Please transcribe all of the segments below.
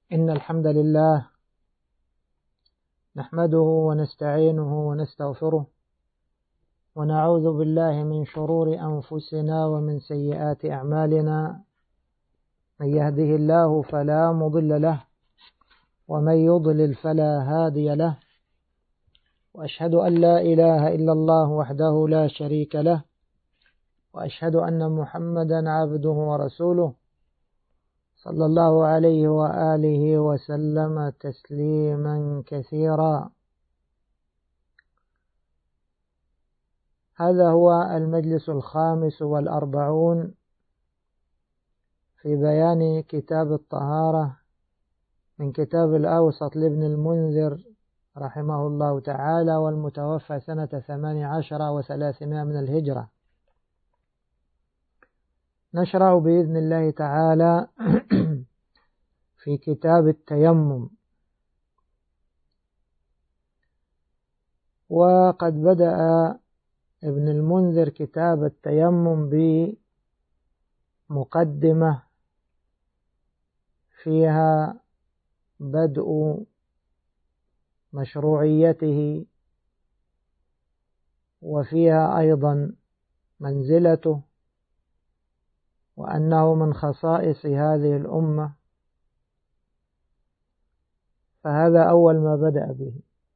إن الحمد لله نحمده ونستعينه ونستغفره ونعوذ بالله من شرور أنفسنا ومن سيئات أعمالنا. من يهده الله فلا مضل له ومن يضلل فلا هادي له، وأشهد أن لا إله إلا الله وحده لا شريك له، وأشهد أن محمدا عبده ورسوله صلى الله عليه وآله وسلم تسليما كثيرا. هذا هو المجلس 45 في بيان كتاب الطهارة من كتاب الأوسط لابن المنذر رحمه الله تعالى، والمتوفى سنة 18 و300 من الهجرة. نشرع بإذن الله تعالى في كتاب التيمم، وقد بدأ ابن المنذر كتاب التيمم بمقدمة فيها بدء مشروعيته، وفيها أيضا منزلته، وأنه من خصائص هذه الأمة. فهذا أول ما بدأ به.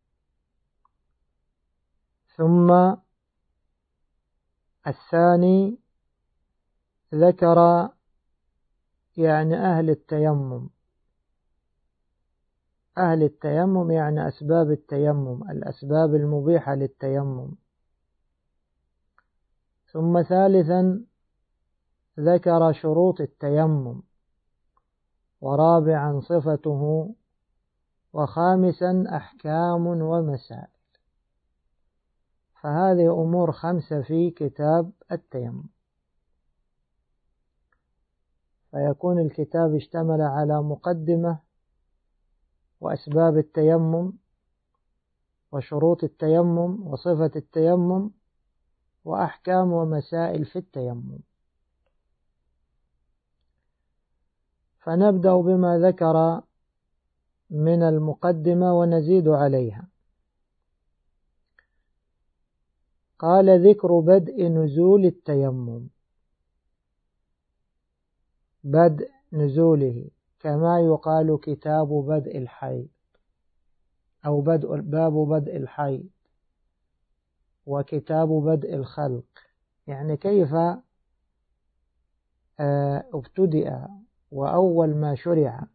ثم الثاني ذكر يعني أهل التيمم. أهل التيمم يعني أسباب التيمم، الأسباب المبيحة للتيمم. ثم ثالثا ذكر شروط التيمم، ورابعا صفته، وخامسا أحكام ومسائل. فهذه أمور 5 في كتاب التيمم. فيكون الكتاب اشتمل على مقدمة، وأسباب التيمم، وشروط التيمم، وصفة التيمم، وأحكام ومسائل في التيمم. فنبدأ بما ذكر من المقدمة ونزيد عليها. قال: ذكر بدء نزول التيمم، بدء نزوله، كما يقال كتاب بدء الحيض، أو باب بدء الحيض، وكتاب بدء الخلق، يعني كيف ابتدأ وأول ما شرع.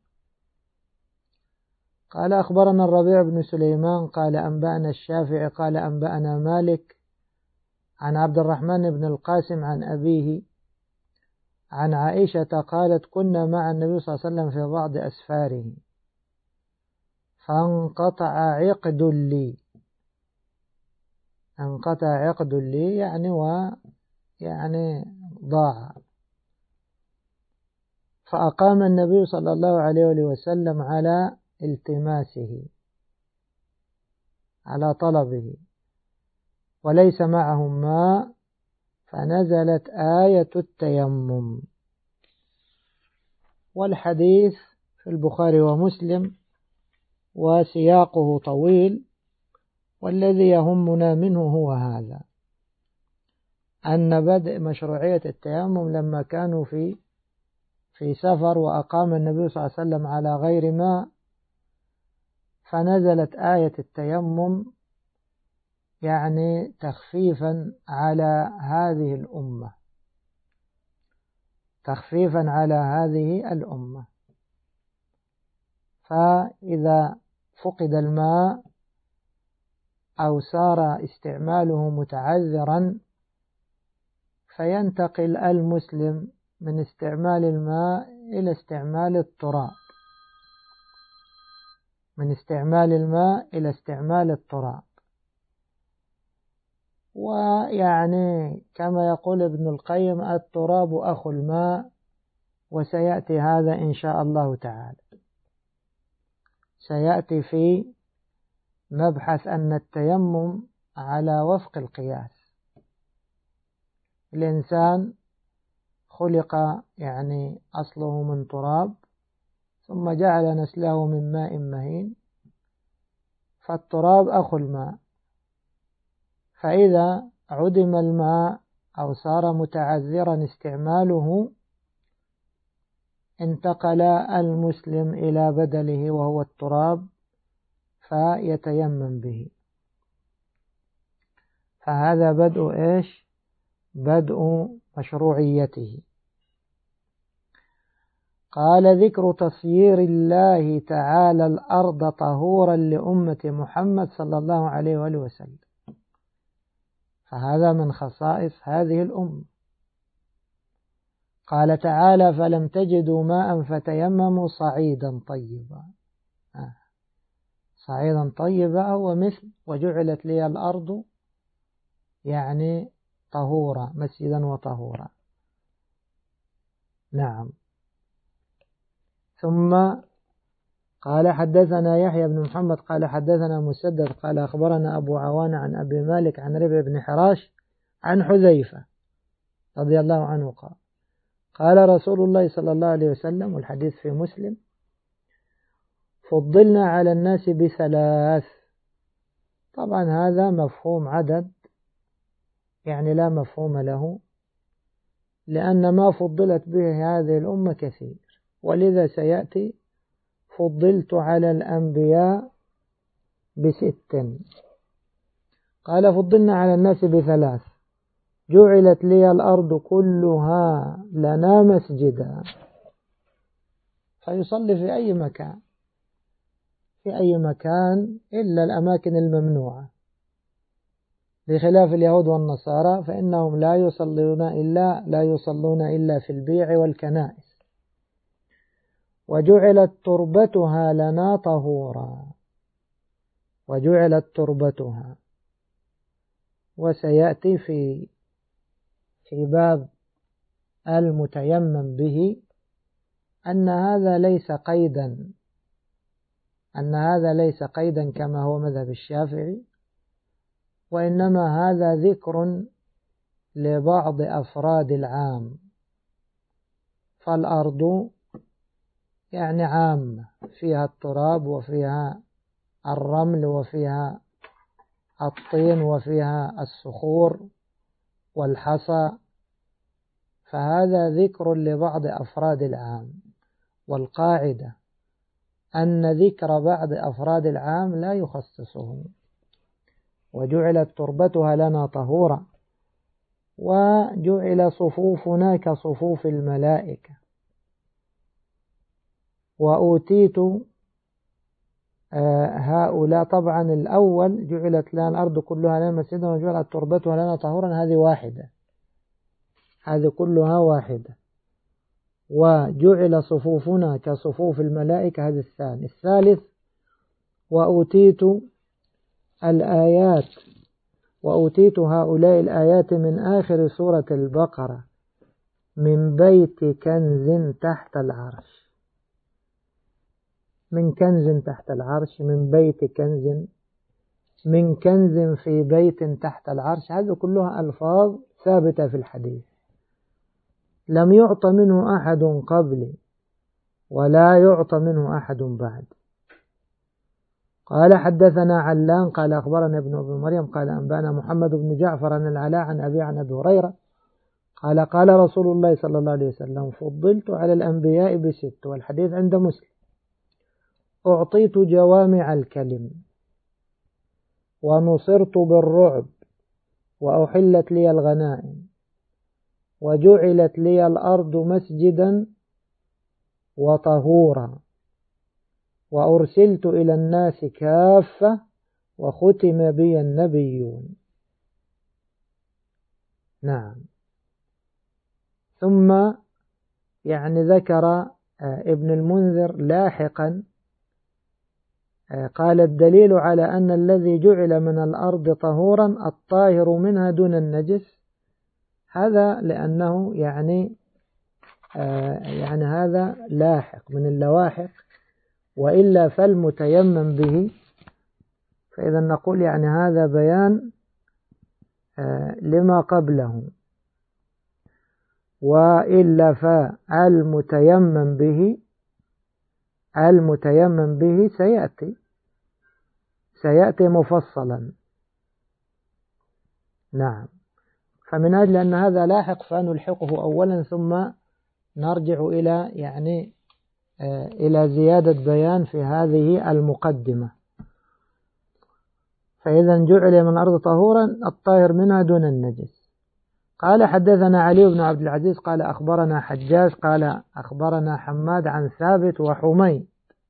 قال: أخبرنا الربيع بن سليمان قال أنبأنا الشافعي قال أنبأنا مالك عن عبد الرحمن بن القاسم عن أبيه عن عائشة قالت: كنا مع النبي صلى الله عليه وسلم في بعض أسفاره فانقطع عقد لي. انقطع عقد لي يعني ضاع. فأقام النبي صلى الله عليه وسلم على التماسه، على طلبه، وليس معهم ماء، فنزلت آية التيمم. والحديث في البخاري ومسلم، وسياقه طويل، والذي يهمنا منه هو هذا: أن بدء مشروعية التيمم لما كانوا في سفر، وأقام النبي صلى الله عليه وسلم على غير ماء، فنزلت آية التيمم، يعني تخفيفا على هذه الأمة، تخفيفا على هذه الأمة. فإذا فقد الماء أو صار استعماله متعذرا، فينتقل المسلم من استعمال الماء إلى استعمال التراب، من استعمال الماء إلى استعمال التراب. ويعني كما يقول ابن القيم: التراب أخو الماء. وسيأتي هذا إن شاء الله تعالى، سيأتي في مبحث أن التيمم على وفق القياس. الإنسان خلق يعني أصله من تراب، ثم جعل نسله من ماء مهين، فالتراب أخو الماء، فإذا عدم الماء أو صار متعذرا استعماله انتقل المسلم إلى بدله وهو التراب فيتيمم به. فهذا بدء إيش؟ بدء مشروعيته. قال: ذكر تصيير الله تعالى الأرض طهورا لأمة محمد صلى الله عليه وآله وسلم، فهذا من خصائص هذه الأمة. قال تعالى: فلم تجدوا ماء فتيمموا صعيدا طيبا. صعيدا طيبا هو مثل وجعلت لي الأرض يعني طهورا، مسجدا وطهورا. نعم. ثم قال: حدثنا يحيى بن محمد قال حدثنا مسدد قال أخبرنا أبو عوان عن أبي مالك عن ربيع بن حراش عن حذيفة رضي الله عنه قال: قال رسول الله صلى الله عليه وسلم، والحديث في مسلم: فضلنا على الناس بثلاث. طبعا هذا مفهوم عدد، يعني لا مفهوم له، لأن ما فضلت به هذه الأمة كثير، ولذا سيأتي: فضلت على الأنبياء ب6. قال: فضلنا على الناس ب3: جعلت لي الأرض كلها لنا مسجدا، فيصلي في أي مكان، في أي مكان إلا الأماكن الممنوعة، بخلاف اليهود والنصارى فإنهم لا يصلون إلا في البيع والكنائس. وجعلت تربتها لنا طهورا، وجعلت تربتها. وسيأتي في باب المتيمم به أن هذا ليس قيدا كما هو مذهب الشافعي، وإنما هذا ذكر لبعض أفراد العام. فالأرض يعني عامة، فيها التراب وفيها الرمل وفيها الطين وفيها الصخور والحصى، فهذا ذكر لبعض أفراد العام. والقاعدة أن ذكر بعض أفراد العام لا يخصصه. وجعلت تربتها لنا طهورا، وجعل صفوفنا كصفوف الملائكة. وأوتيت هؤلاء. طبعا الأول جعلت لنا الأرض كلها لنا مسجدا وجعلت تربتها لنا طهورا، هذه واحدة، هذه كلها واحدة. وجعل صفوفنا كصفوف الملائكة، هذا الثاني. الثالث: وأوتيت هؤلاء الآيات من آخر سورة البقرة من بيت كنز تحت العرش. من كنز تحت العرش، من بيت كنز، من كنز في بيت تحت العرش، هذه كلها ألفاظ ثابتة في الحديث، لم يعط منه أحد قبلي ولا يعطى منه أحد بعد. قال: حدثنا علان قال أخبرنا ابن أبي مريم قال أنبأنا محمد بن جعفر عن العلاء عن أبي عن أبي هريرة قال: قال رسول الله صلى الله عليه وسلم: فضلت على الأنبياء ب6. والحديث عند مسلم: أعطيت جوامع الكلم، ونصرت بالرعب، وأحلت لي الغنائم، وجعلت لي الأرض مسجدا وطهورا، وأرسلت إلى الناس كافة، وختم بي النبيون. نعم. ثم يعني ذكر ابن المنذر لاحقا قال: الدليل على أن الذي جعل من الأرض طهورا الطاهر منها دون النجس. هذا لأنه يعني هذا لاحق من اللواحق، وإلا فالمتيمم به. فإذا نقول يعني هذا بيان لما قبله، وإلا فالمتيمم به المتيمم به سيأتي مفصلا. نعم. فمن أجل أن هذا لاحق فنلحقه أولا ثم نرجع إلى زيادة بيان في هذه المقدمة. فإذا جعل من الأرض طهورا الطاهر منها دون النجس. قال حدثنا علي بن عبد العزيز قال أخبرنا حجاج قال أخبرنا حماد عن ثابت وحميد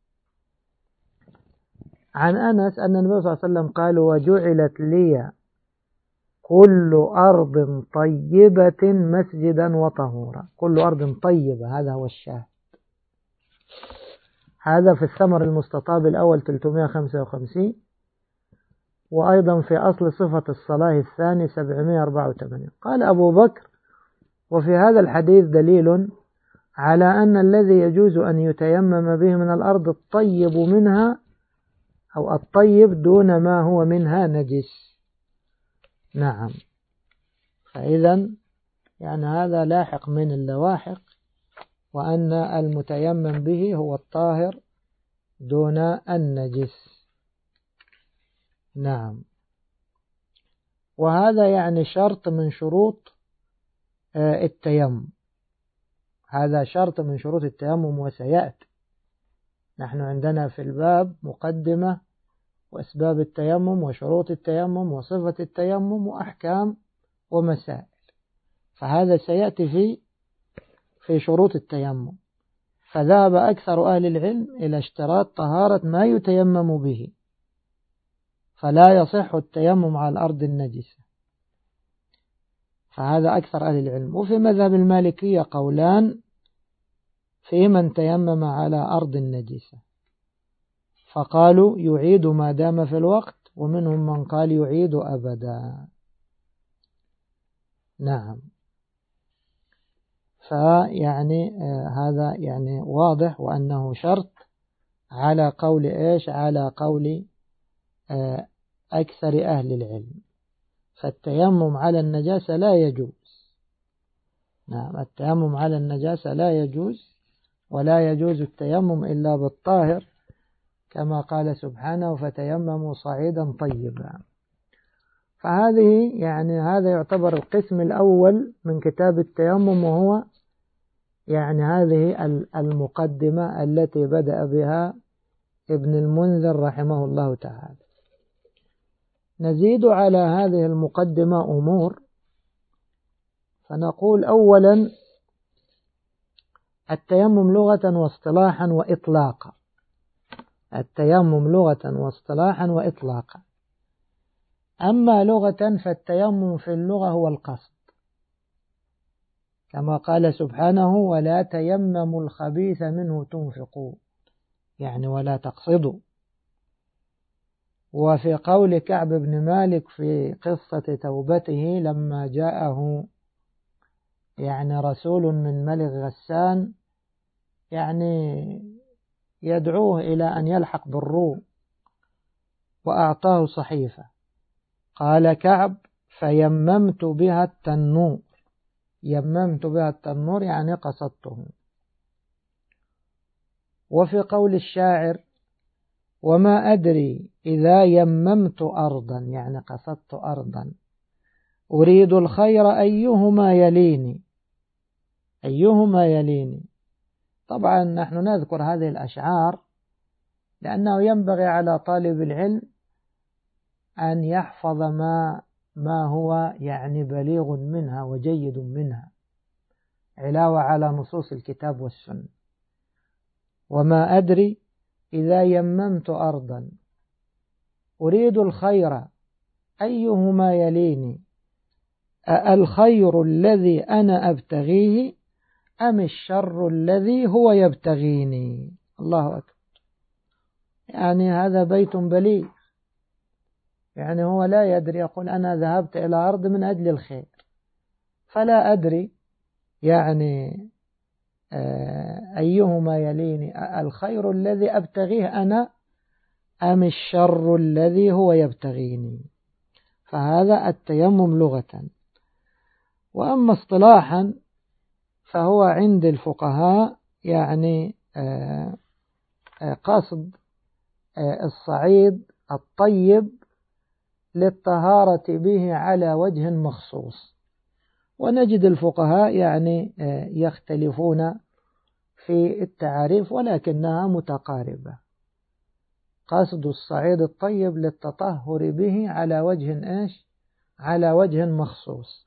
عن أنس أن النبي صلى الله عليه وسلم قال وجعلت لي كل أرض طيبة مسجدا وطهورا. كل أرض طيبة، هذا هو الشاهد. هذا في الثمر المستطاب الأول 355، وأيضا في أصل صفة الصلاة الثاني 784. قال أبو بكر وفي هذا الحديث دليل على أن الذي يجوز أن يتيمم به من الأرض الطيب منها أو الطيب دون ما هو منها نجس. نعم. فإذا هذا لاحق من اللواحق، وأن المتيمم به هو الطاهر دون النجس. نعم. وهذا شرط من شروط التيمم. هذا شرط من شروط التيمم وسيأتي. نحن عندنا في الباب مقدمة وأسباب التيمم وشروط التيمم وصفة التيمم وأحكام ومسائل، فهذا سيأتي في شروط التيمم. فذهب أكثر أهل العلم إلى اشتراط طهارة ما يتيمم به، فلا يصح التيمم على الأرض النجسة. فهذا أكثر أهل العلم. وفي مذهب المالكية قولان في من تيمم على أرض النجسة، فقالوا يعيد ما دام في الوقت، ومنهم من قال يعيد أبدا. نعم. هذا واضح، وأنه شرط على قول على قول أكثر أهل العلم. فالتيمم على النجاسة لا يجوز. نعم. التيمم على النجاسة لا يجوز، ولا يجوز التيمم إلا بالطاهر، كما قال سبحانه فتيمموا صعيدا طيبا. فهذه هذا يعتبر القسم الأول من كتاب التيمم، وهو هذه المقدمة التي بدأ بها ابن المنذر رحمه الله تعالى. نزيد على هذه المقدمة أمور، فنقول أولا التيمم لغة واصطلاحا وإطلاقا. التيمم لغة واصطلاحا وإطلاقا. أما لغة فالتيمم في اللغة هو القصد، كما قال سبحانه ولا تيمموا الخبيث منه تنفقون، ولا تقصدوا. وفي قول كعب بن مالك في قصة توبته لما جاءه رسول من ملك غسان يدعوه إلى أن يلحق بالروم، وأعطاه صحيفة، قال كعب فيممت بها التنور. يممت بها التنور قصدته. وفي قول الشاعر وما أدري إذا يممت أرضا، قصدت أرضا، أريد الخير أيهما يليني. أيهما يليني. طبعا نحن نذكر هذه الأشعار لأنه ينبغي على طالب العلم أن يحفظ ما هو بليغ منها وجيد منها، علاوة على نصوص الكتاب والسنة. وما أدري إذا يممت أرضا أريد الخير أيهما يليني، الخير الذي أنا أبتغيه أم الشر الذي هو يبتغيني. الله أكبر. هذا بيت بليغ. هو لا يدري، يقول أنا ذهبت إلى أرض من أجل الخير، فلا أدري أيهما يليني، الخير الذي أبتغيه أنا أم الشر الذي هو يبتغيني. فهذا التيمم لغة. وأما اصطلاحا فهو عند الفقهاء قصد الصعيد الطيب للطهارة به على وجه مخصوص. ونجد الفقهاء يعني يختلفون في التعاريف ولكنها متقاربة. قصد الصعيد الطيب للتطهر به على وجه على وجه مخصوص.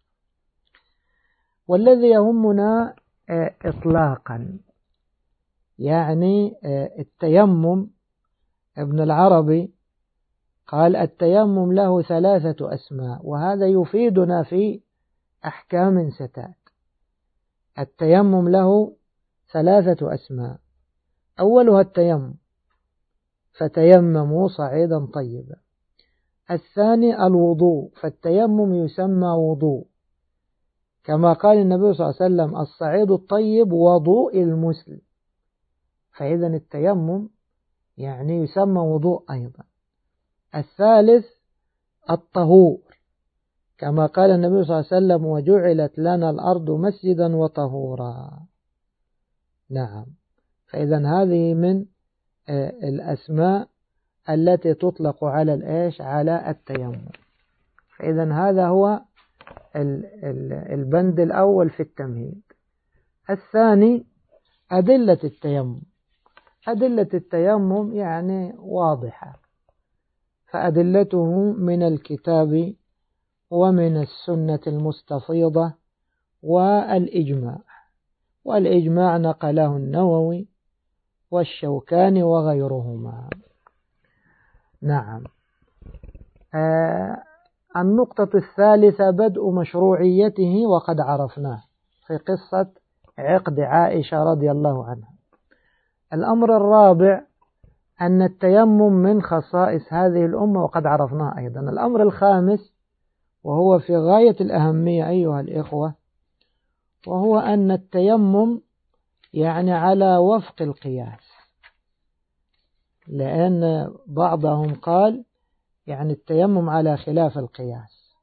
والذي يهمنا إطلاقا يعني التيمم، ابن العربي قال التيمم له 3 أسماء، وهذا يفيدنا في أحكام ستات. التيمم له 3 أسماء، أولها التيمم فتيمموا صعيدا طيبا. الثاني الوضوء، فالتيمم يسمى وضوء، كما قال النبي صلى الله عليه وسلم الصعيد الطيب وضوء المسلم، فإذا التيمم يعني يسمى وضوء أيضا. الثالث الطهور، كما قال النبي صلى الله عليه وسلم وجعلت لنا الأرض مسجدا وطهورا. نعم، فإذا هذه من الأسماء التي تطلق على على التيمم. فإذا هذا هو البند الأول في التمهيد. الثاني أدلة التيمم. أدلة التيمم يعني واضحة، فأدلته من الكتاب ومن السنة المستفيضة والإجماع نقله النووي والشوكاني وغيرهما. نعم. النقطة الثالثة بدء مشروعيته وقد عرفناه في قصة عقد عائشة رضي الله عنها. الأمر الرابع أن التيمم من خصائص هذه الأمة وقد عرفناه أيضا. الأمر الخامس وهو في غاية الأهمية أيها الإخوة، وهو أن التيمم يعني على وفق القياس، لأن بعضهم قال يعني التيمم على خلاف القياس،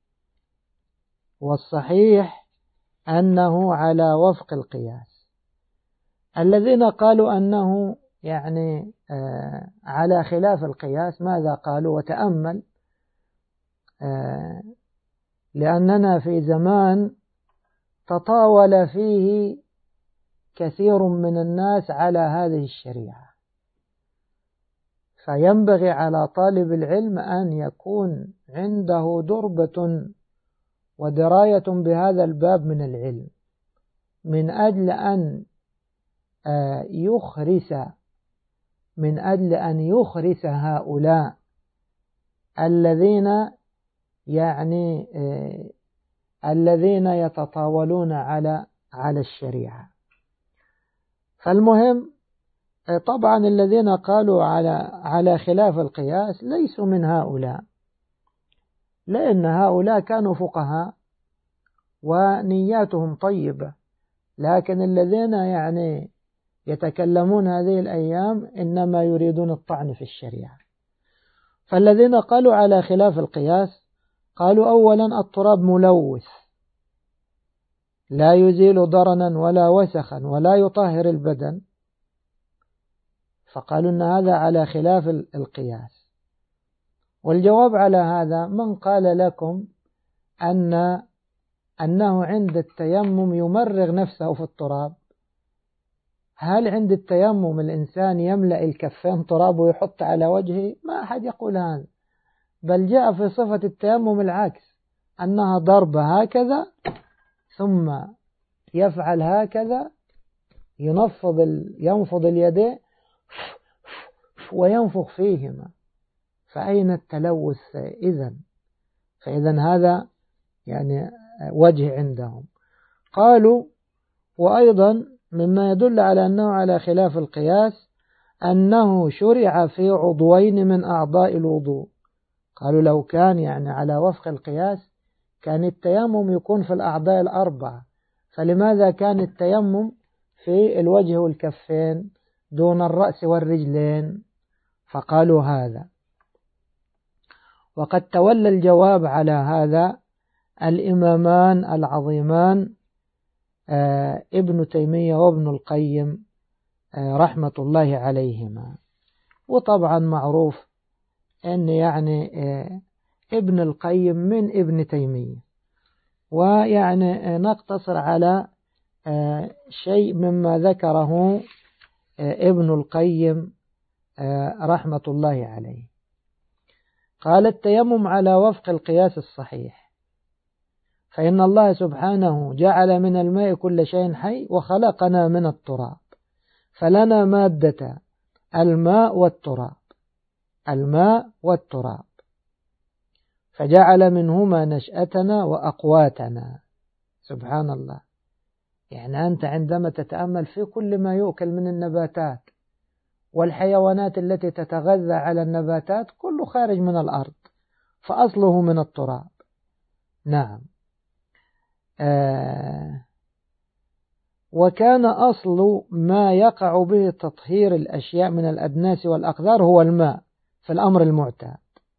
والصحيح أنه على وفق القياس. الذين قالوا أنه يعني على خلاف القياس ماذا قالوا؟ وتأمل، لأننا في زمان تطاول فيه كثير من الناس على هذه الشريعة، فينبغي على طالب العلم أن يكون عنده دربة ودراية بهذا الباب من العلم، من أجل أن يخرس هؤلاء الذين يتطاولون على الشريعة. فالمهم طبعا الذين قالوا على خلاف القياس ليسوا من هؤلاء، لأن هؤلاء كانوا فقهاء ونياتهم طيبة، لكن الذين يعني يتكلمون هذه الأيام إنما يريدون الطعن في الشريعة. فالذين قالوا على خلاف القياس قالوا أولا التراب ملوث لا يزيل ضرنا ولا وسخا ولا يطهر البدن، فقالوا أن هذا على خلاف القياس. والجواب على هذا من قال لكم أنه عند التيمم يمرغ نفسه في التراب؟ هل عند التيمم الإنسان يملأ الكفين تراب ويحط على وجهه؟ ما أحد يقول هذا، بل جاء في صفة التيمم العكس، أنها ضربة هكذا ثم يفعل هكذا، ينفض اليدين وينفخ فيهما، فأين التلوث إذن؟ فإذن هذا يعني وجه عندهم. قالوا وأيضا مما يدل على أنه على خلاف القياس أنه شرع في عضوين من أعضاء الوضوء. قالوا لو كان يعني على وفق القياس كان التيمم يكون في الأعضاء الأربعة، فلماذا كان التيمم في الوجه والكفين دون الرأس والرجلين؟ فقالوا هذا. وقد تولى الجواب على هذا الإمامان العظيمان ابن تيمية وابن القيم رحمة الله عليهما. وطبعا معروف أن يعني ابن القيم من ابن تيمية، ويعني نقتصر على شيء مما ذكره ابن القيم رحمة الله عليه. قال: التيمم على وفق القياس الصحيح، فإن الله سبحانه جعل من الماء كل شيء حي وخلقنا من التراب، فلنا مادة الماء والتراب، فجعل منهما نشأتنا وأقواتنا. سبحان الله. يعني أنت عندما تتأمل في كل ما يؤكل من النباتات والحيوانات التي تتغذى على النباتات كله خارج من الأرض، فأصله من التراب. نعم. وكان أصل ما يقع به تطهير الأشياء من الأدناس والأقذار هو الماء في الأمر المعتاد،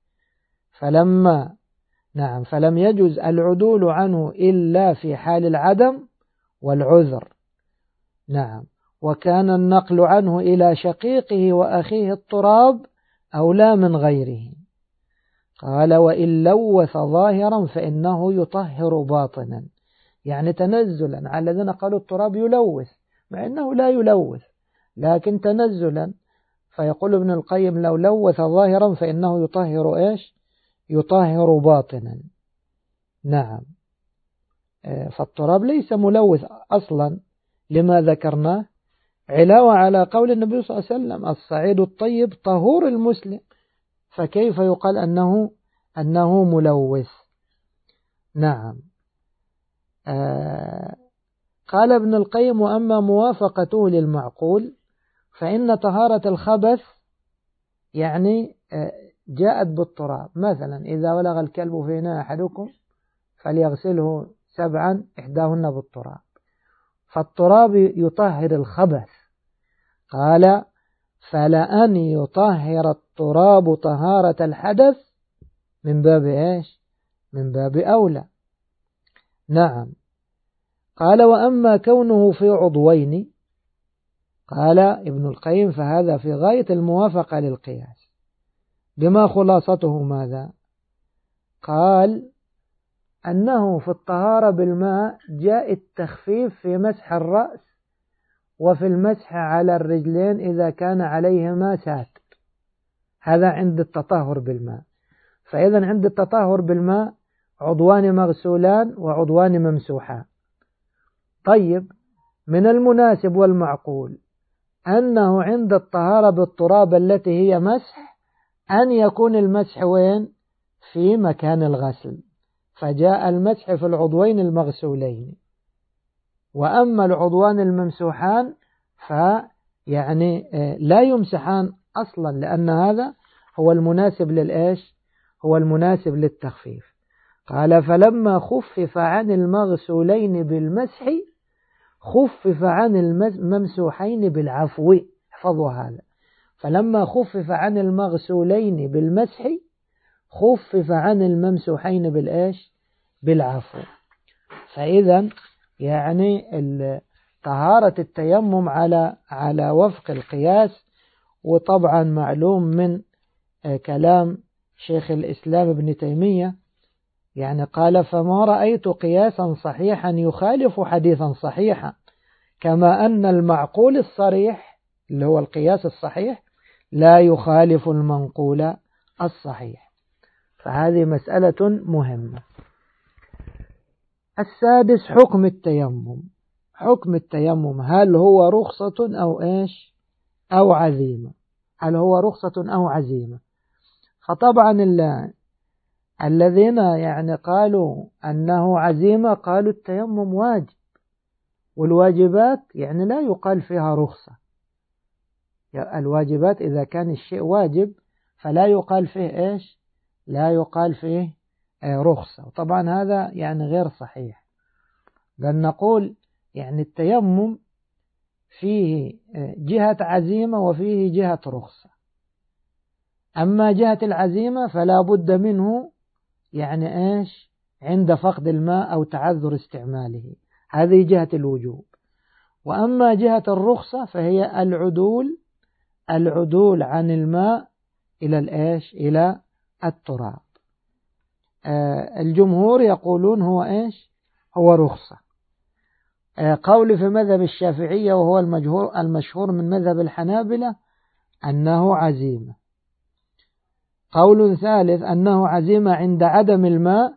فلم يجوز العدول عنه إلا في حال العدم والعذر. نعم. وكان النقل عنه إلى شقيقه وأخيه التراب أولى من غيره. قال: وإن لوث ظاهرا فإنه يطهر باطنا، يعني تنزلا على الذين قالوا التراب يلوث، مع أنه لا يلوث، لكن تنزلا. فيقول ابن القيم: لو لوث ظاهرا فإنه يطهر إيش؟ يطهر باطنا. نعم. فالتراب ليس ملوث أصلا لما ذكرناه، علاوة على قول النبي صلى الله عليه وسلم: الصعيد الطيب طهور المسلم، فكيف يقال أنه ملوث؟ نعم. قال ابن القيم: وأما موافقته للمعقول فإن طهارة الخبث يعني جاءت بالتراب. مثلا إذا ولغ الكلب في إناء أحدكم فليغسله 7 إحداهن بالتراب، فالتراب يطهر الخبث. قال: فلأن يطهر التراب طهارة الحدث من باب إيش؟ من باب أولى. نعم. قال: وأما كونه في عضوين، قال ابن القيم: فهذا في غاية الموافقة للقياس. بما خلاصته ماذا؟ قال: أنه في الطهارة بالماء جاء التخفيف في مسح الرأس وفي المسح على الرجلين إذا كان عليهما ساتر، هذا عند التطهر بالماء. فإذا عند التطهر بالماء عضوان مغسولان وعضوان ممسوحان. طيب، من المناسب والمعقول أنه عند الطهارة بالتراب التي هي مسح أن يكون المسح وين؟ في مكان الغسل، فجاء المسح في العضوين المغسولين. وأما العضوان الممسوحان فيعني لا يمسحان أصلا، لأن هذا هو المناسب للإيش؟ هو المناسب للتخفيف. قال: فلما خفف عن المغسولين بالمسح خفف عن الممسوحين بالعفو. احفظوا هذا: فلما خفف عن المغسولين بالمسح خفف عن الممسوحين بالإيش؟ بالعفو. فإذا يعني طهارة التيمم على وفق القياس. وطبعا معلوم من كلام شيخ الإسلام ابن تيمية، يعني قال: فما رأيت قياسا صحيحا يخالف حديثا صحيحا، كما أن المعقول الصريح اللي هو القياس الصحيح لا يخالف المنقول الصحيح. فهذه مسألة مهمة. السادس: حكم التيمم. حكم التيمم، هل هو رخصة أو إيش؟ أو عزيمة؟ هل هو رخصة أو عزيمة؟ فطبعا الذين يعني قالوا أنه عزيمة قالوا التيمم واجب، والواجبات يعني لا يقال فيها رخصة. الواجبات إذا كان الشيء واجب فلا يقال فيه إيش؟ لا يقال فيه رخصة. وطبعا هذا يعني غير صحيح، بل نقول يعني التيمم فيه جهة عزيمة وفيه جهة رخصة. أما جهة العزيمة فلا بد منه يعني إيش؟ عند فقد الماء أو تعذر استعماله، هذه جهة الوجوب. وأما جهة الرخصة فهي العدول عن الماء إلى الإيش؟ إلى التراب. الجمهور يقولون هو إيش؟ هو رخصة. قول في مذهب الشافعية وهو المشهور من مذهب الحنابلة أنه عزيمة. قول ثالث أنه عزيمة عند عدم الماء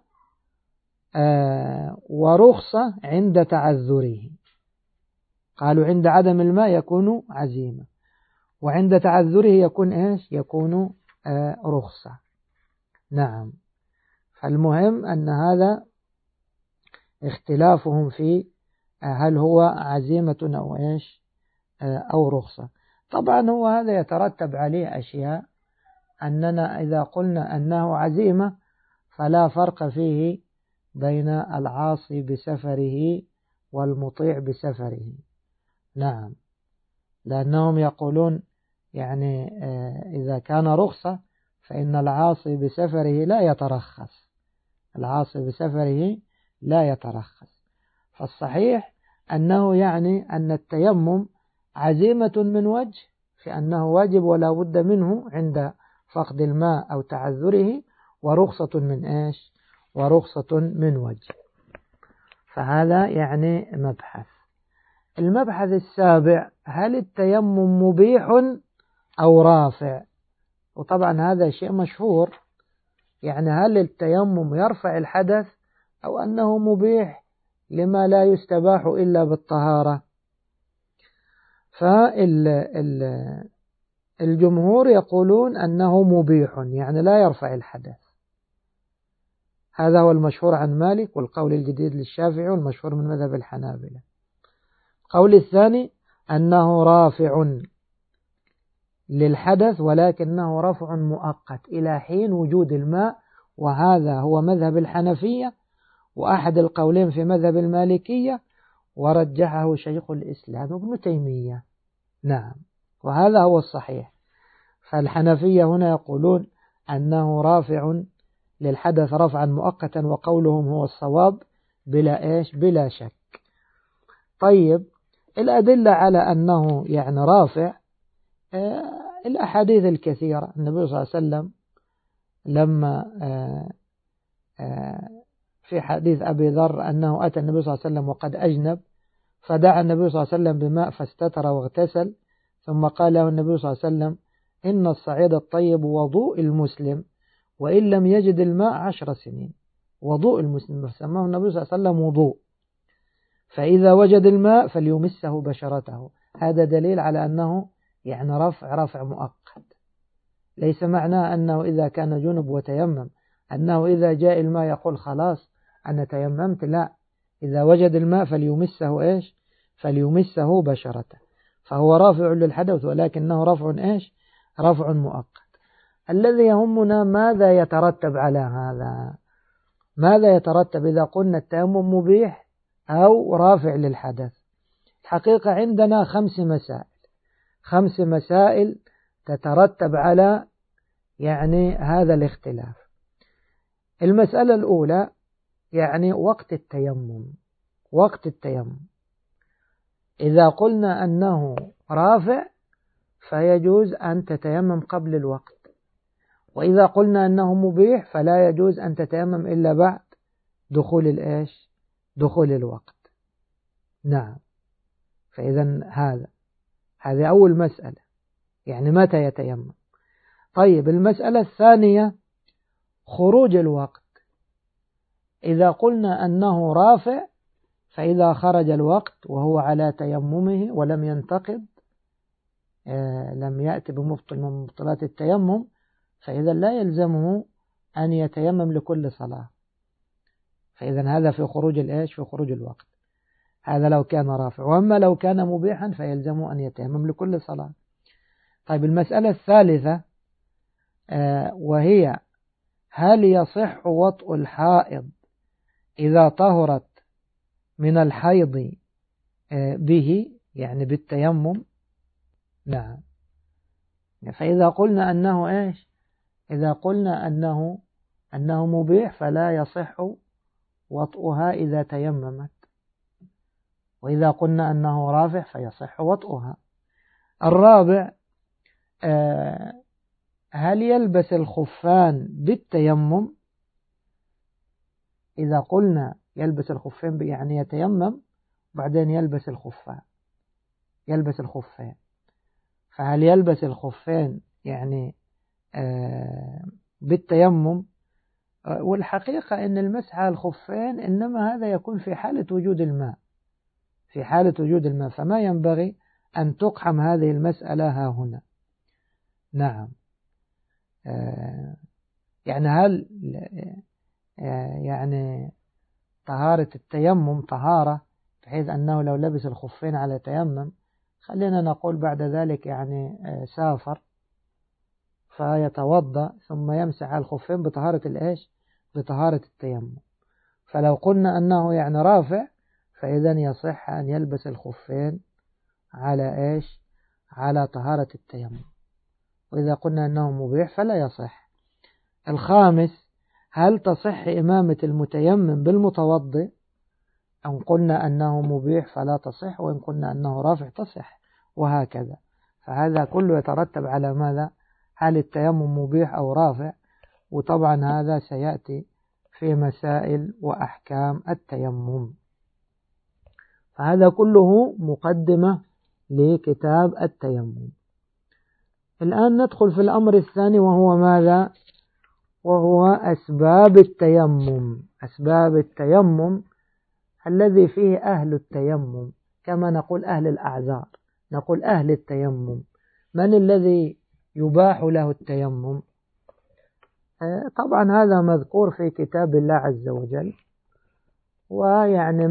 ورخصة عند تعذره. قالوا عند عدم الماء يكون عزيمة، وعند تعذره يكون إيش؟ يكون رخصة. نعم. فالمهم أن هذا اختلافهم في هل هو عزيمة أو إيش أو رخصة. طبعا هو هذا يترتب عليه أشياء، أننا إذا قلنا أنه عزيمة فلا فرق فيه بين العاصي بسفره والمطيع بسفره. نعم، لأنهم يقولون يعني إذا كان رخصة فإن العاصي بسفره لا يترخص، العاصي بسفره لا يترخص. فالصحيح أنه يعني أن التيمم عزيمة من وجه في أنه واجب ولا بد منه عند فقد الماء أو تعذره، ورخصة من إيش؟ ورخصة من وجه. فهذا يعني مبحث. المبحث السابع: هل التيمم مبيح أو رافع؟ وطبعا هذا شيء مشهور، يعني هل التيمم يرفع الحدث أو أنه مبيح لما لا يستباح إلا بالطهارة؟ فالجمهور يقولون أنه مبيح، يعني لا يرفع الحدث. هذا هو المشهور عن مالك، والقول الجديد للشافعي، والمشهور من مذهب الحنابلة. القول الثاني أنه رافع للحدث، ولكنه رفع مؤقت إلى حين وجود الماء، وهذا هو مذهب الحنفية وأحد القولين في مذهب المالكية، ورجحه شيخ الإسلام ابن تيمية. نعم، وهذا هو الصحيح. فالحنفية هنا يقولون أنه رافع للحدث رفعا مؤقتا، وقولهم هو الصواب بلا إيش؟ بلا شك. طيب، الأدلة على أنه يعني رافع الأحاديث الكثيرة. النبي صلى الله عليه وسلم لما في حديث أبي ذر أنه أتى النبي صلى الله عليه وسلم وقد أجنب، فدعا النبي صلى الله عليه وسلم بماء فاستتر واغتسل، ثم قال له النبي صلى الله عليه وسلم: إن الصعيد الطيب وضوء المسلم، وإن لم يجد الماء 10 سنين. وضوء المسلم سماه النبي صلى الله عليه وسلم وضوء، فإذا وجد الماء فليمسه بشرته. هذا دليل على أنه يعني رفع مؤقت. ليس معناه أنه إذا كان جنب وتيمم أنه إذا جاء الماء يقول خلاص أنا تيممت، لا، إذا وجد الماء فليمسه إيش؟ فليمسه بشرته. فهو رافع للحدث، ولكنه رفع إيش؟ رفع مؤقت. الذي يهمنا ماذا يترتب على هذا؟ ماذا يترتب إذا قلنا التيمم مبيح أو رافع للحدث؟ الحقيقة عندنا 5 مسائل تترتب على يعني هذا الاختلاف. المسألة الأولى يعني وقت التيمم. وقت التيمم إذا قلنا أنه رافع فيجوز أن تتيمم قبل الوقت، وإذا قلنا أنه مبيح فلا يجوز أن تتيمم إلا بعد دخول الإيش؟ دخول الوقت. نعم، فإذا هذه أول مسألة، يعني متى يتيمم. طيب، المسألة الثانية خروج الوقت. إذا قلنا أنه رافع فإذا خرج الوقت وهو على تيممه ولم ينتقض، لم يأتي بمبطل من مبطلات التيمم، فإذا لا يلزمه أن يتيمم لكل صلاة. فإذا هذا في خروج الإيش؟ في خروج الوقت. هذا لو كان رافع. وأما لو كان مبيحا فيلزمه أن يتيمم لكل صلاة. طيب، المسألة الثالثة وهي: هل يصح وطء الحائض إذا طهرت من الحيض به، يعني بالتيمم؟ نعم. فإذا قلنا أنه إيش؟ إذا قلنا أنه مبيح فلا يصح وطئها إذا تيممت، وإذا قلنا أنه رافع فيصح وطئها. الرابع هل يلبس الخفان بالتيمم؟ إذا قلنا يلبس الخفين يعني يتيمم بعدين يلبس الخفين، فهل يلبس الخفين يعني بالتيمم؟ والحقيقة أن المسح على الخفين إنما هذا يكون في حالة وجود الماء، فما ينبغي أن تقحم هذه المسألة ها هنا. نعم. يعني هل يعني طهارة التيمم طهارة بحيث أنه لو لبس الخفين على تيمم، خلينا نقول بعد ذلك يعني سافر فيتوضأ ثم يمسح على الخفين بطهارة التيمم. فلو قلنا أنه يعني رافع فإذا يصح أن يلبس الخفين على طهارة التيمم. وإذا قلنا أنه مبيح فلا يصح. الخامس هل تصح إمامة المتيمم بالمتوضئ؟ أن قلنا أنه مبيح فلا تصح، وإن قلنا أنه رافع تصح، وهكذا. فهذا كله يترتب على ماذا؟ هل التيمم مبيح أو رافع؟ وطبعا هذا سيأتي في مسائل وأحكام التيمم. فهذا كله مقدمة لكتاب التيمم. الآن ندخل في الأمر الثاني، وهو ماذا؟ وهو أسباب التيمم الذي فيه أهل التيمم، كما نقول أهل الأعذار، نقول أهل التيمم. من الذي يباح له التيمم؟ طبعا هذا مذكور في كتاب الله عز وجل، ويعني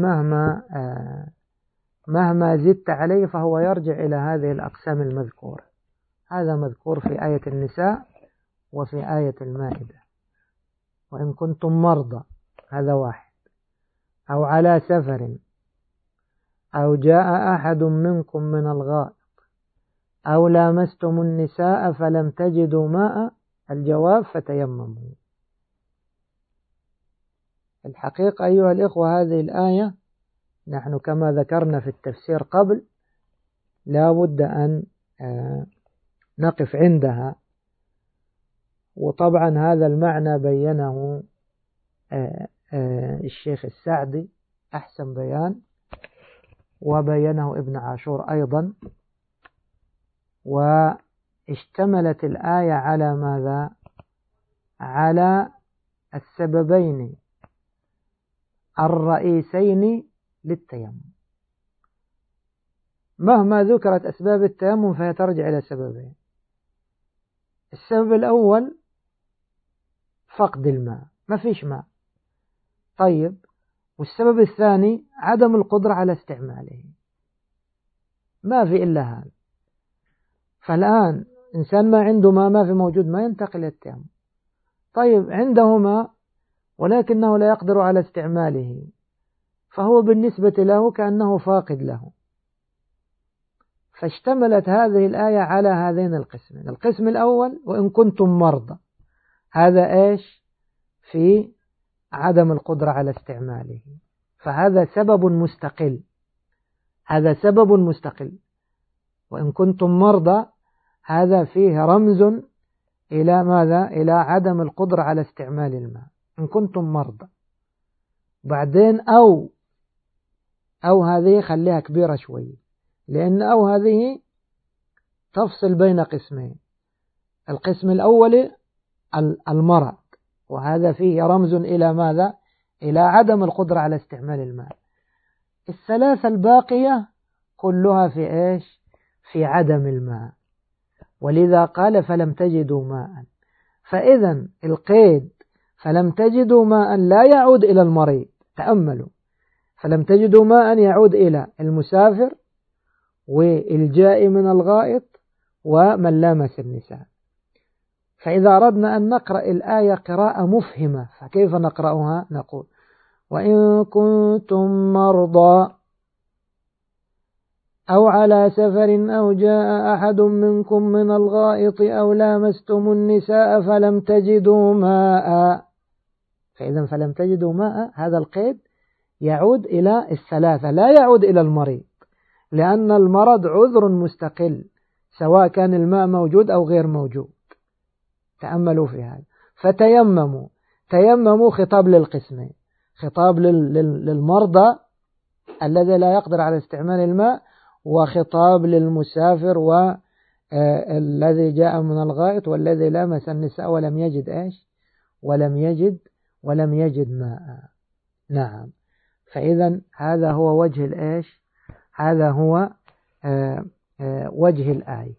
مهما زدت عليه فهو يرجع إلى هذه الأقسام المذكورة. هذا مذكور في آية النساء وفي آية المائدة. وإن كنتم مرضى، هذا واحد، أو على سفر، أو جاء أحد منكم من الغائط، أو لامستم النساء فلم تجدوا ماء، الجواب فتيمموا. الحقيقة أيها الإخوة هذه الآية نحن كما ذكرنا في التفسير قبل لا بد أن نقف عندها. وطبعا هذا المعنى بينه الشيخ السعدي أحسن بيان، وبينه ابن عاشور أيضا. واشتملت الآية على ماذا؟ على السببين الرئيسين للتيمم. مهما ذكرت أسباب التيمم فهي ترجع إلى سببين. السبب الأول فقد الماء، ما فيش ماء. طيب، والسبب الثاني عدم القدرة على استعماله، ما في إلا هذا. فالآن إنسان ما عنده ماء، ما في موجود ما ينتقل التيمم. طيب، عنده ماء ولكنه لا يقدر على استعماله، فهو بالنسبة له كأنه فاقد له. فاشتملت هذه الآية على هذين القسمين. القسم الأول وإن كنتم مرضى، هذا إيش؟ في عدم القدرة على استعماله، فهذا سبب مستقل. وإن كنتم مرضى هذا فيه رمز إلى ماذا؟ إلى عدم القدرة على استعمال الماء. إن كنتم مرضى، بعدين أو هذه خليها كبيرة شوي، لأن أو هذه تفصل بين قسمين. القسم الأول المرض، وهذا فيه رمز إلى ماذا؟ إلى عدم القدرة على استعمال الماء. الثلاثة الباقية كلها في إيش؟ في عدم الماء. ولذا قال فلم تجدوا ماء. فإذا القيد فلم تجدوا ماء لا يعود إلى المريض، تأملوا، فلم تجدوا ماء يعود إلى المسافر والجاء من الغائط ومن لامس النساء. فإذا أردنا أن نقرأ الآية قراءة مفهمة فكيف نقرأها؟ نقول وإن كنتم مرضى أو على سفر أو جاء أحد منكم من الغائط أو لامستم النساء فلم تجدوا ماء. فإذا فلم تجدوا ماء هذا القيد يعود إلى الثلاثة، لا يعود إلى المريض، لأن المرض عذر مستقل سواء كان الماء موجود أو غير موجود. تأملوا في هذا. تيمموا خطاب للقسمين، خطاب للمرضى الذي لا يقدر على استعمال الماء، وخطاب للمسافر والذي جاء من الغائط والذي لامس النساء ولم يجد إيش؟ ولم يجد ماء. نعم. فإذا هذا هو وجه الإيش؟ هذا هو وجه الآية.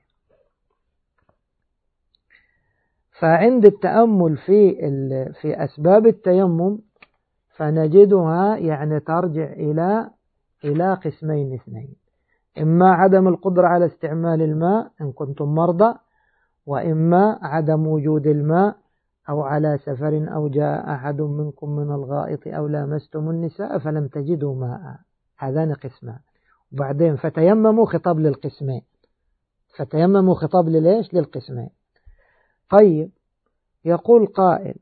فعند التأمل في أسباب التيمم فنجدها يعني ترجع إلى قسمين اثنين: إما عدم القدرة على استعمال الماء إن كنتم مرضى، وإما عدم وجود الماء، أو على سفر، أو جاء أحد منكم من الغائط، أو لامستم النساء فلم تجدوا ماء. هذان قسمان. وبعدين فتيمموا خطاب للقسمين، فتيمموا خطاب للقسمين. طيب، يقول قائل: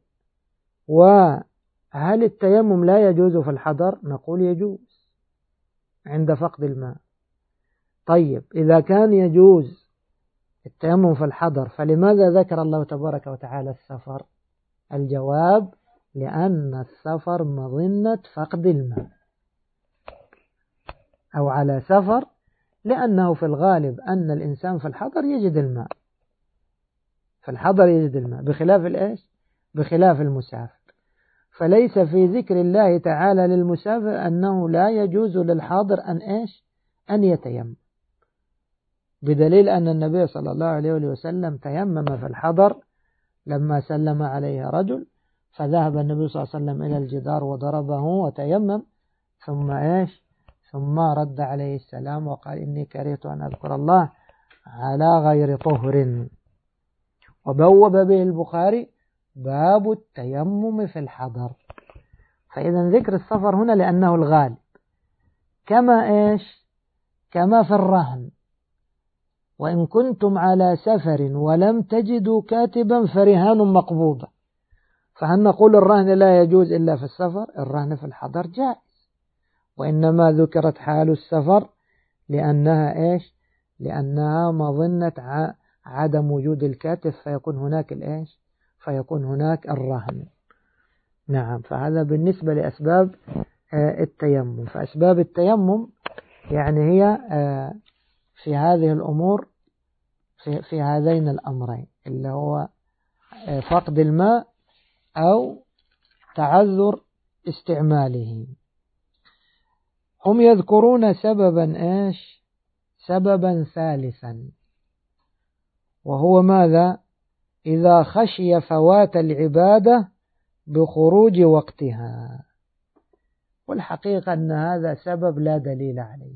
وهل التيمم لا يجوز في الحضر؟ نقول يجوز عند فقد الماء. طيب، إذا كان يجوز التيمم في الحضر فلماذا ذكر الله تبارك وتعالى السفر؟ الجواب: لأن السفر مظنة فقد الماء، أو على سفر، لأنه في الغالب أن الإنسان في الحضر يجد الماء، في الحضر يجد الماء، بخلاف الإيش؟ بخلاف المسافر. فليس في ذكر الله تعالى للمسافر أنه لا يجوز للحاضر أن يتيمم، بدليل أن النبي صلى الله عليه وسلم تيمم في الحضر لما سلم عليه رجل، فذهب النبي صلى الله عليه وسلم إلى الجدار وضربه وتيمم، ثم رد عليه السلام وقال: إني كرهت أن أذكر الله على غير طهر. وبوب به البخاري باب التيمم في الحضر. فإذا ذكر السفر هنا لأنه الغالب، كما في الرهن: وإن كنتم على سفر ولم تجدوا كاتبا فرهان مقبوضة. فهل نقول الرهن لا يجوز إلا في السفر؟ الرهن في الحضر جائز، وإنما ذكرت حال السفر لأنها مظنة عدم وجود الكاتب، فيكون هناك الرهن. نعم. فهذا بالنسبة لأسباب التيمم. فأسباب التيمم يعني هي في هذه الأمور، في هذين الأمرين، اللي هو فقد الماء أو تعذر استعماله. هم يذكرون سببا ثالثا، وهو ماذا؟ إذا خشي فوات العبادة بخروج وقتها. والحقيقة أن هذا سبب لا دليل عليه،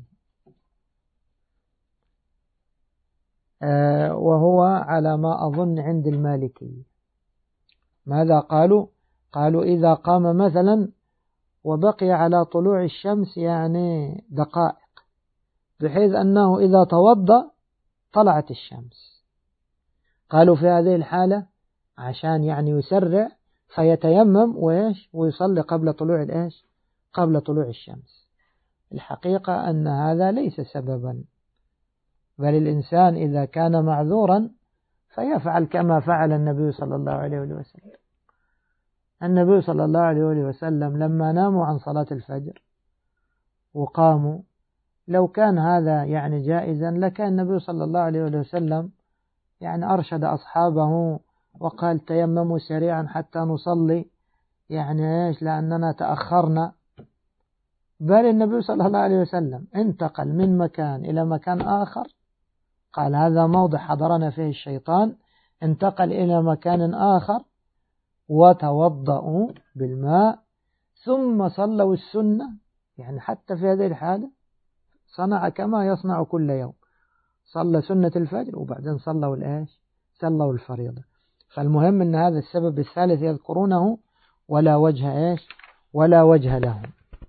وهو على ما أظن عند المالكية. ماذا قالوا؟ قالوا إذا قام مثلا وبقي على طلوع الشمس يعني دقائق، بحيث أنه إذا توضأ طلعت الشمس، قالوا في هذه الحالة عشان يعني يسرع فيتيمم ويصلي قبل طلوع الشمس. الحقيقة أن هذا ليس سببا، بل الإنسان إذا كان معذورا فيفعل كما فعل النبي صلى الله عليه وسلم. النبي صلى الله عليه وسلم لما ناموا عن صلاة الفجر وقاموا، لو كان هذا يعني جائزا لكان النبي صلى الله عليه وسلم يعني أرشد أصحابه وقال: تيمموا سريعا حتى نصلي، يعني لأننا تأخرنا. بل النبي صلى الله عليه وسلم انتقل من مكان إلى مكان آخر، قال: هذا موضع حضرنا فيه الشيطان، انتقل إلى مكان آخر وتوضأوا بالماء ثم صلوا السنة. يعني حتى في هذه الحالة صنع كما يصنع كل يوم، صلى سنة الفجر وبعدين صلوا الفريضة. فالمهم أن هذا السبب الثالث يذكرونه ولا وجه له.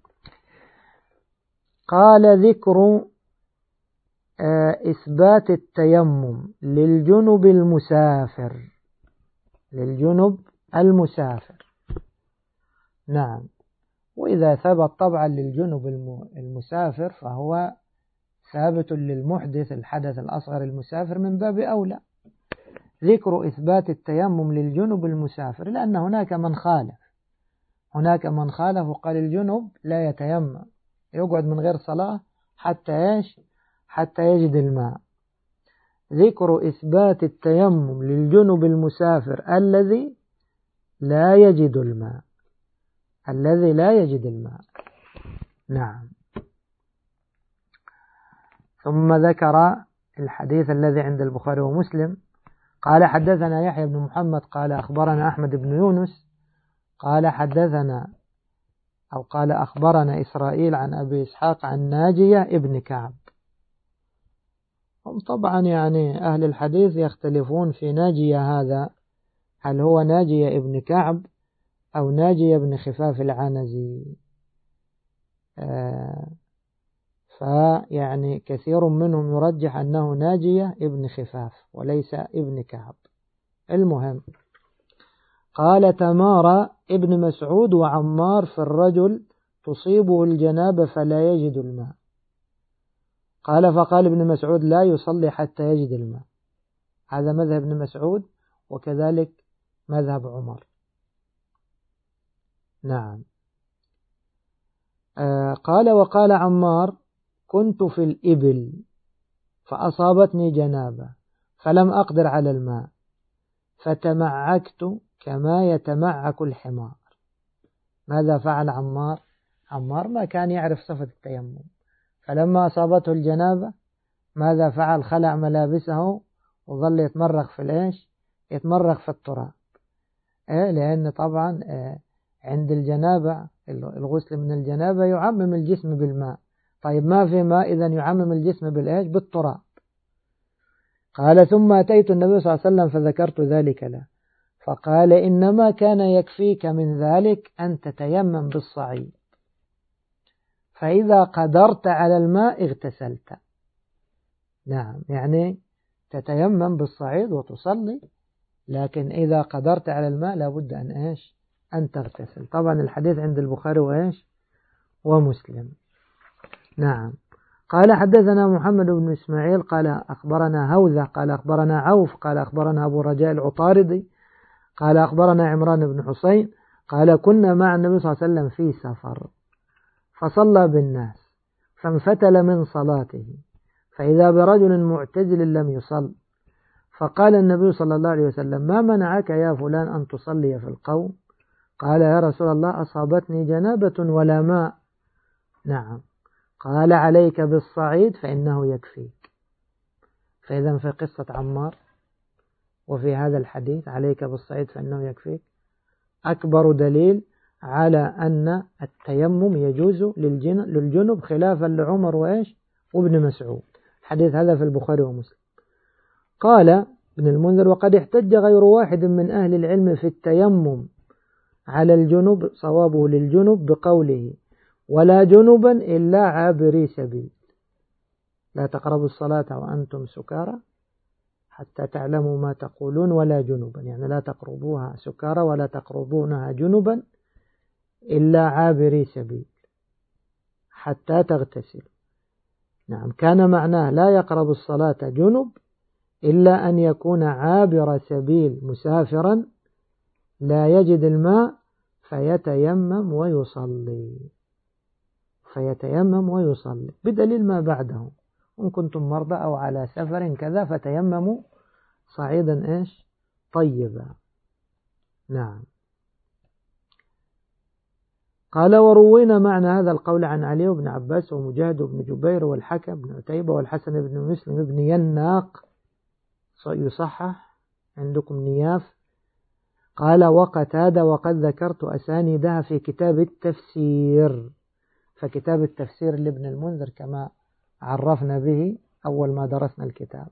قال: ذكر إثبات التيمم للجنب المسافر. نعم. وإذا ثبت طبعا للجنب المسافر فهو ثابت للمحدث الحدث الأصغر المسافر من باب أولى. ذكر إثبات التيمم للجنب المسافر لأن هناك من خالف وقال الجنب لا يتيمم، يقعد من غير صلاة حتى يجد الماء. ذكر إثبات التيمم للجنب المسافر الذي لا يجد الماء. نعم. ثم ذكر الحديث الذي عند البخاري ومسلم قال حدثنا يحيى بن محمد قال أخبرنا أحمد بن يونس قال أخبرنا إسرائيل عن أبي إسحاق عن ناجية ابن كعب. طبعا يعني أهل الحديث يختلفون في ناجية هذا، هل هو ناجية ابن كعب أو ناجية ابن خفاف العنزي. فيعني كثير منهم يرجح أنه ناجية ابن خفاف وليس ابن كعب. المهم قال تمارى ابن مسعود وعمار في الرجل تصيبه الجنابة فلا يجد الماء. فقال ابن مسعود لا يصلي حتى يجد الماء. هذا مذهب ابن مسعود وكذلك مذهب عمر. نعم. وقال عمار كنت في الإبل فأصابتني جنابة فلم أقدر على الماء فتمعكت كما يتمعك الحمار. ماذا فعل عمار؟ عمار ما كان يعرف صفة التيمم، فلما أصابته الجنابة ماذا فعل؟ خلع ملابسه وظل يتمرغ في التراب. لأن طبعا عند الجنابة الغسل من الجنابة يعمم الجسم بالماء. طيب ما في ماء، إذن يعمم الجسم بالتراب. قال ثم أتيت النبي صلى الله عليه وسلم فذكرت ذلك له فقال إنما كان يكفيك من ذلك أن تتيمم بالصعيد فإذا قدرت على الماء اغتسلت. نعم، يعني تتيمم بالصعيد وتصلي، لكن إذا قدرت على الماء لابد أن تغتسل. طبعا الحديث عند البخاري ومسلم. نعم. قال حدثنا محمد بن إسماعيل قال أخبرنا هوذة قال أخبرنا عوف قال أخبرنا أبو رجاء العطاردي قال أخبرنا عمران بن حسين قال كنا مع النبي صلى الله عليه وسلم في سفر فصلى بالناس فانفتل من صلاته فإذا برجل معتزل لم يصل فقال النبي صلى الله عليه وسلم ما منعك يا فلان أن تصلي في القوم؟ قال يا رسول الله أصابتني جنابة ولا ماء. نعم. قال عليك بالصعيد فإنه يكفيك. فإذا في قصة عمار وفي هذا الحديث عليك بالصعيد فإنه يكفيك أكبر دليل على أن التيمم يجوز للجنب خلافا لعمر وابن مسعود. حديث هذا في البخاري ومسلم. قال ابن المنذر وقد احتج غير واحد من أهل العلم في التيمم على الجنب صوابه للجنب بقوله ولا جنبا إلا عابري سبيل لا تقربوا الصلاة وأنتم سكارى حتى تعلموا ما تقولون ولا جنبا، يعني لا تقربوها سكارى ولا تقربونها جنبا إلا عابري سبيل حتى تغتسلوا. نعم، كان معناه لا يقرب الصلاة جنب إلا أن يكون عابر سبيل مسافرا لا يجد الماء فيتيمم ويصلي بدليل ما بعده إن كنتم مرضى أو على سفر كذا فتيمموا صعيدا طيبا. نعم. قال وروينا معنى هذا القول عن علي بن عباس ومجاهد بن جبير والحكم بن عتيبة والحسن بن مسلم بن يناق يصحح عندكم نياف. قال وقتادة وقد ذكرت أسانيدها في كتاب التفسير، فكتاب التفسير لابن المنذر كما عرفنا به أول ما درسنا الكتاب،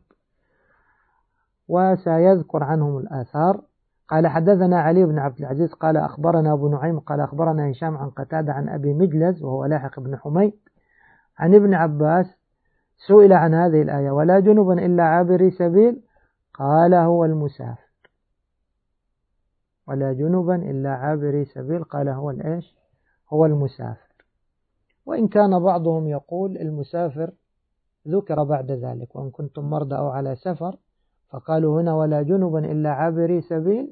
وسيذكر عنهم الآثار. قال حدثنا علي بن عبد العزيز قال أخبرنا أبو نعيم قال أخبرنا هشام عن قتادة عن أبي مجلز وهو لاحق بن حميد عن ابن عباس سئل عن هذه الآية ولا جنبا إلا عابري سبيل قال هو المسافر. ولا جنبا إلا عابري سبيل قال هو هو المسافر. وإن كان بعضهم يقول المسافر ذكر بعد ذلك، وإن كنتم مرضى أو على سفر، فقالوا هنا ولا جنبا إلا عابري سبيل،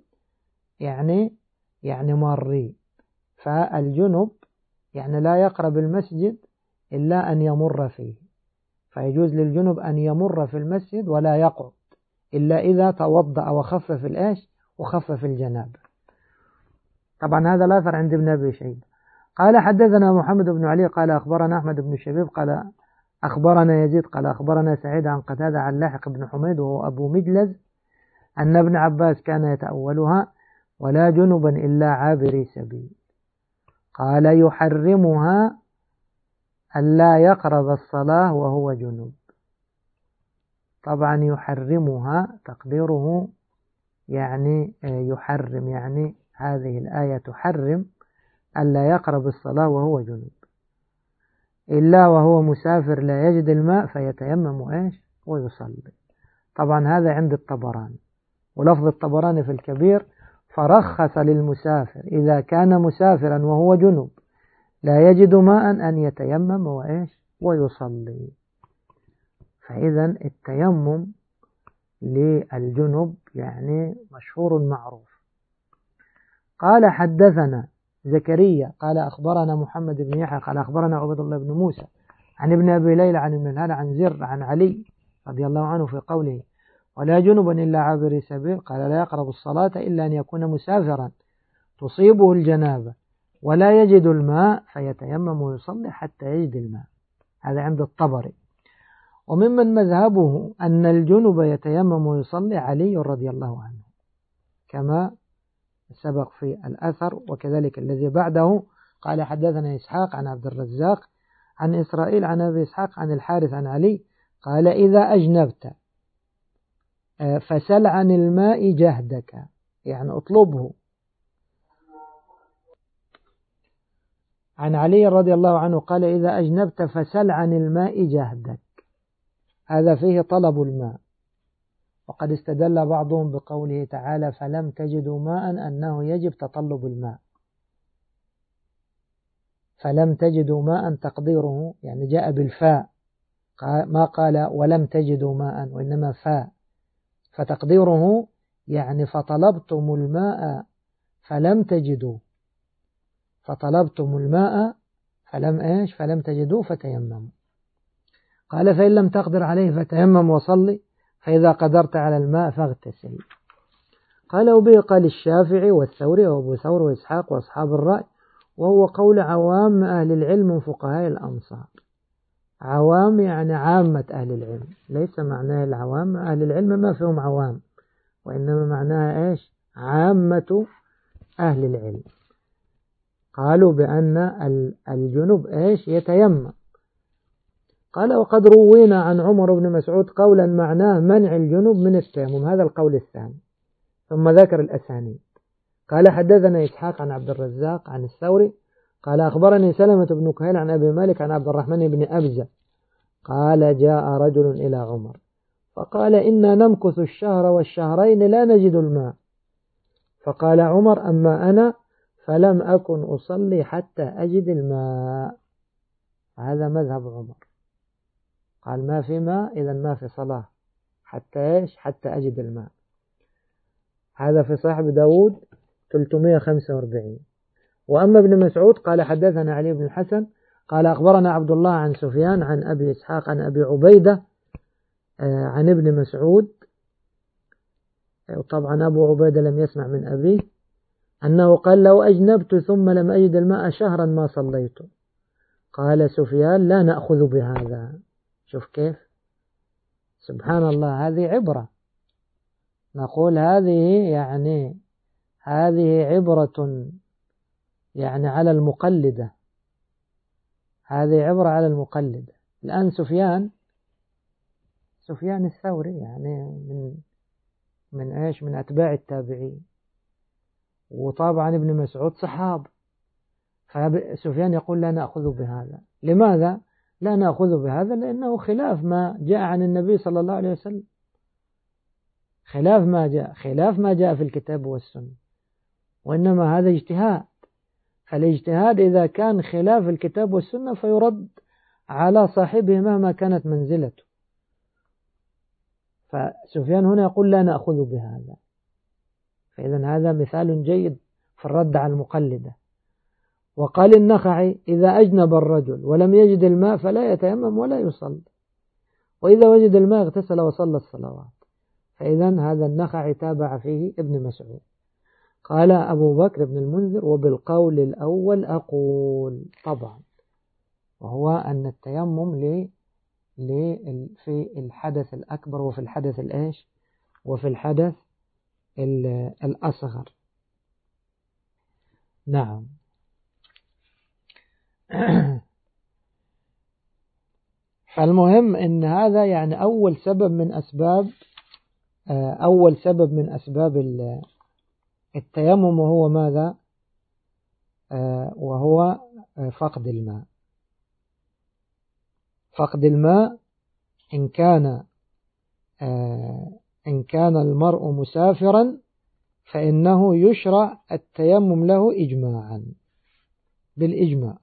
يعني ماري. فالجنب يعني لا يقرب المسجد إلا أن يمر فيه، فيجوز للجنب أن يمر في المسجد ولا يقعد إلا إذا توضأ وخفف الإيش وخفف الجنابة. طبعا هذا الأثر عند ابن أبي شيبة. قال حدثنا محمد بن علي قال أخبرنا أحمد بن شبيب قال أخبرنا يزيد قال أخبرنا سعيد عن قتادة عن لاحق بن حميد وهو أبو مجلز أن ابن عباس كان يتأولها ولا جنبا إلا عابري سبيل. قال يحرمها ألا يقرب الصلاة وهو جنب. طبعا يحرمها تقديره يعني يحرم، يعني هذه الآية تحرم ألا يقرب الصلاة وهو جنب إلا وهو مسافر لا يجد الماء فيتيمم إيش ويصلي. طبعا هذا عند الطبراني، ولفظ الطبراني في الكبير فرخص للمسافر إذا كان مسافرا وهو جنب لا يجد ماء أن يتيمم وإيش ويصلي. فإذا التيمم للجنب يعني مشهور معروف. قال حدثنا زكريا قال أخبرنا محمد بن يحيى قال أخبرنا عبد الله بن موسى عن ابن أبي ليلى عن ابن الهاد عن زر عن علي رضي الله عنه في قوله ولا جنبا إلا عابر سبيل قال لا يقرب الصلاة إلا أن يكون مسافرا تصيبه الجنابة ولا يجد الماء فيتيمم ويصلي حتى يجد الماء. هذا عند الطبري. وممن مذهبه أن الجنب يتيمم ويصلي علي رضي الله عنه كما سبق في الأثر، وكذلك الذي بعده. قال حدثنا إسحاق عن عبد الرزاق عن إسرائيل عن أبي إسحاق عن الحارث عن علي قال إذا أجنبت فسل عن الماء جهدك، يعني اطلبه. عن علي رضي الله عنه قال إذا أجنبت فسل عن الماء جهدك، هذا فيه طلب الماء. وقد استدل بعضهم بقوله تعالى فلم تجدوا ماء أنه يجب تطلب الماء. فلم تجدوا ماء تقديره يعني جاء بالفاء، ما قال ولم تجدوا ماء وإنما فاء، فتقديره يعني فطلبتم الماء فلم تجدوا، فطلبتم الماء فلم تجدوا فتيمموا. قال فإن لم تقدر عليه فتيمم وصلي، فإذا قدرت على الماء فاغتسل. قال وبه قال الشافعي والثوري وأبو ثور وإسحاق وأصحاب الرأي، وهو قول عوام أهل العلم من فقهاء الأمصار. عوام يعني عامة أهل العلم، ليس معناه العوام أهل العلم ما فيهم عوام، وإنما معناها إيش عامة أهل العلم. قالوا بأن الجنب إيش يتيمم. قال وقد روينا عن عمر بن مسعود قولا معناه منع الجنوب من التيمم، هذا القول الثاني. ثم ذكر الأسانيد. قال حدثنا إسحاق عن عبد الرزاق عن الثوري قال أخبرني سلمة بن كهيل عن أبي مالك عن عبد الرحمن بن أبزة قال جاء رجل إلى عمر فقال إنا نمكث الشهر والشهرين لا نجد الماء. فقال عمر أما أنا فلم أكن أصلي حتى أجد الماء. هذا مذهب عمر، قال ما في ماء إذا ما في صلاة حتى إيش حتى أجد الماء. هذا في صحيح داود 345. وأما ابن مسعود قال حدثنا علي بن الحسن قال أخبرنا عبد الله عن سفيان عن أبي إسحاق عن أبي عبيدة عن ابن مسعود، طبعا أبو عبيدة لم يسمع من أبيه، أنه قال لو أجنبت ثم لم أجد الماء شهرا ما صليت. قال سفيان لا نأخذ بهذا. شوف كيف سبحان الله، هذه عبرة. نقول هذه عبرة يعني على المقلدة، هذه عبرة على المقلدة. الآن سفيان الثوري يعني من أتباع التابعين، وطبعا ابن مسعود صحاب، فسفيان يقول لا نأخذ بهذا. لماذا لا نأخذ بهذا؟ لأنه خلاف ما جاء عن النبي صلى الله عليه وسلم، خلاف ما جاء في الكتاب والسنة، وإنما هذا اجتهاد. فالاجتهاد إذا كان خلاف الكتاب والسنة فيرد على صاحبه مهما كانت منزلته. فسفيان هنا يقول لا نأخذ بهذا، فإذا هذا مثال جيد في الرد على المقلدة. وقال النخعي إذا أجنب الرجل ولم يجد الماء فلا يتيمم ولا يصلي، وإذا وجد الماء اغتسل وصلى الصلوات. فإذا هذا النخعي تابع فيه ابن مسعود. قال أبو بكر بن المنذر وبالقول الأول أقول طبعا، وهو أن التيمم في الحدث الأكبر وفي الحدث الإيش وفي الحدث الأصغر. نعم. فالمهم أن هذا يعني أول سبب من أسباب التيمم، وهو ماذا؟ وهو فقد الماء. فقد الماء إن كان المرء مسافرا فإنه يشرع التيمم له إجماعا بالإجماع.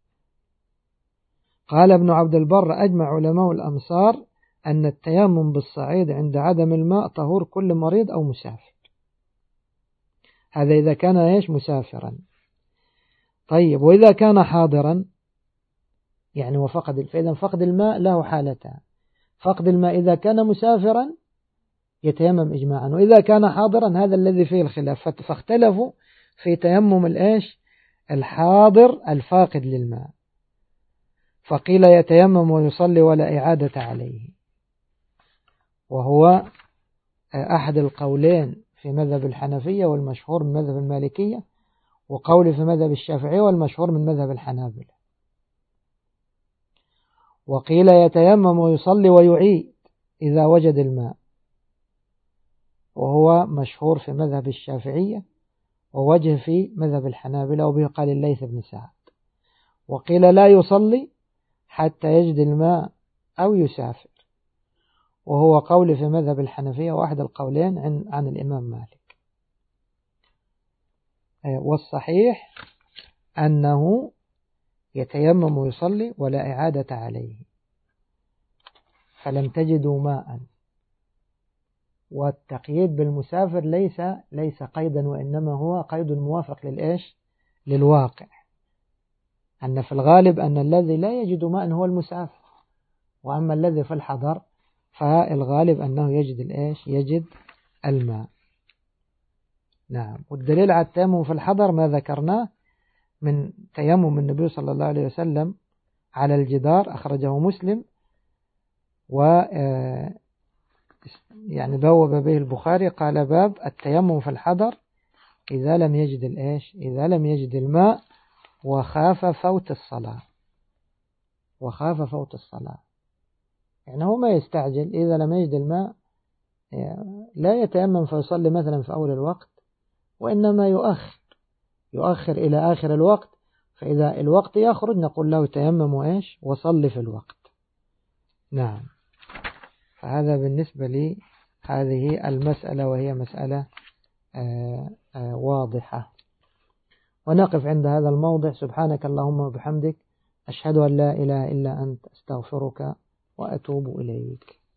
قال ابن عبد البر أجمع علماء الأمصار أن التيمم بالصعيد عند عدم الماء طهور كل مريض أو مسافر. هذا إذا كان مسافرا. طيب وإذا كان حاضرا يعني فإذا فقد الماء له حالتان. فقد الماء إذا كان مسافرا يتيمم إجماعا، وإذا كان حاضرا هذا الذي فيه الخلاف، فاختلفوا في تيمم الحاضر الفاقد للماء. فقيل يتيمم ويصلي ولا إعادة عليه، وهو أحد القولين في مذهب الحنفية والمشهور من مذهب المالكية، وقول في مذهب الشافعية والمشهور من مذهب الحنابلة. وقيل يتيمم ويصلي ويعيد إذا وجد الماء، وهو مشهور في مذهب الشافعية ووجه في مذهب الحنابلة، وبه قال الليث بن سعد. وقيل لا يصلي حتى يجد الماء أو يسافر، وهو قول في مذهب الحنفية واحد القولين عن الإمام مالك. والصحيح أنه يتيمم ويصلي ولا إعادة عليه. فلم تجدوا ماء. والتقييد بالمسافر ليس قيدا، وإنما هو قيد موافق للواقع، أن في الغالب أن الذي لا يجد ماء هو المسافر، وأما الذي في الحضر فالغالب أنه يجد الماء. نعم. والدليل على التيمم في الحضر ما ذكرناه من تيمم النبي صلى الله عليه وسلم على الجدار، أخرجه مسلم، يعني بوب به البخاري، قال باب التيمم في الحضر إذا لم يجد الماء وخاف فوت الصلاة. يعني هو ما يستعجل، إذا لم يجد الماء لا يتيمم فيصلي مثلا في أول الوقت، وإنما يؤخر إلى آخر الوقت، فإذا الوقت يخرج نقول له تيمم وصلي في الوقت. نعم. فهذا بالنسبة لي هذه المسألة، وهي مسألة واضحة. ونقف عند هذا الموضع. سبحانك اللهم وبحمدك، أشهد أن لا إله إلا أنت، أستغفرك وأتوب إليك.